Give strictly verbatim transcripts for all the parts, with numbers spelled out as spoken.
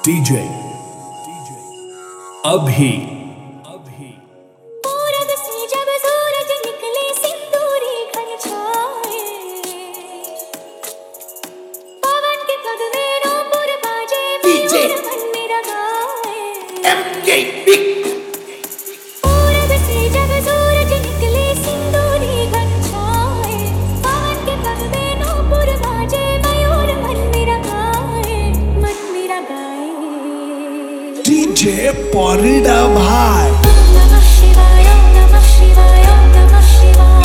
DJ अभी पूरब से जब सूरज निकले सिंदूरी घन छाए, पवन के पग में नूपुर बाजे, मयूर मन मेरा गाए। पूरब से जब सूरज निकले सिंदूरी घन छाए, पवन के पग में नूपुर बाजे, मयूर मन मेरा गाए, मन मेरा गाए। डीजे परिडा भाई नमः शिवाय नमः शिवाय नमः शिवाय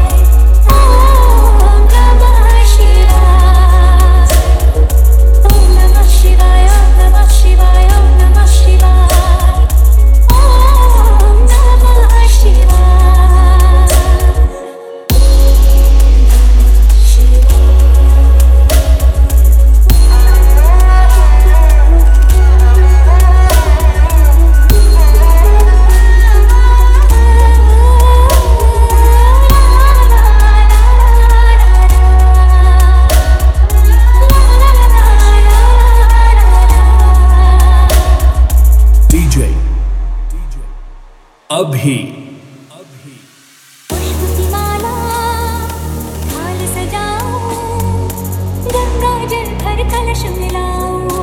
ओम नमः शिवाय ओम नमः शिवाय नमः शिवाय नमः शिवाय ओम नमः शिवाय। अभी पुष्प की माला थाल सजाऊं, गंगा जल भर कलश मिलाऊं,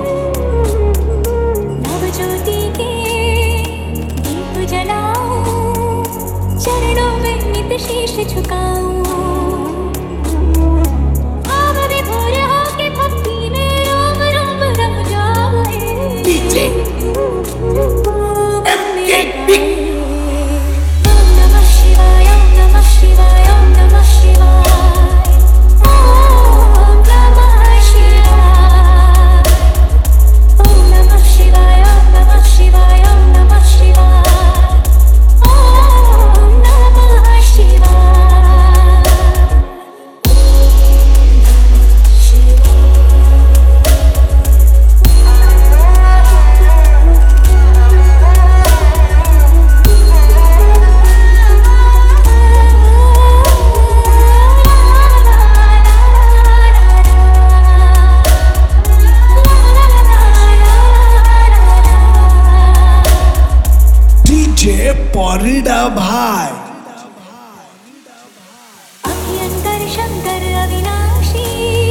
नव ज्योति के दीप जलाऊं, चरणों में नित शीश झुकाऊं। भाव विभोर होके भक्ति में रोम रोम रम जाए। परिडा भाई अभयंकर शंकर अविनाशी,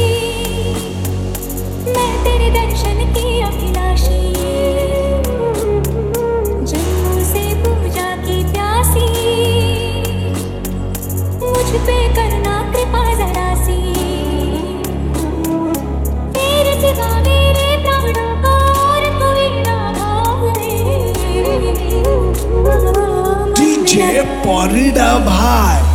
मैं तेरे दर्शन की अभिलाषी, जन्मों से पूजा की प्यासी, मुझ पे करना कृपा जरा सी। तेरे सिवा मेरे प्राणों को और कोई ना भाए। डीजे परिडा भाई।